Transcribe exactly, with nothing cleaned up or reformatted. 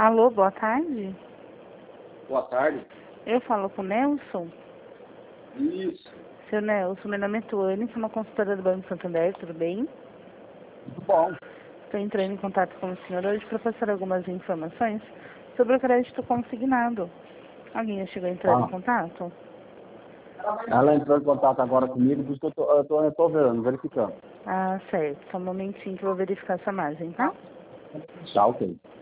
Alô, boa tarde. Boa tarde. Eu falo com o Nelson. Isso. Seu Nelson, meu nome é Tuane, sou uma consultora do Banco Santander, tudo bem? Tudo bom. Estou entrando em contato com o senhor hoje para passar algumas informações sobre o crédito consignado. Alguém já chegou a entrar Ah. em contato? Ela entrou em contato agora comigo, por isso que eu tô, eu tô, eu tô vendo, verificando. Ah, certo. Só um momentinho que eu vou verificar essa margem, tá? Tá, ok.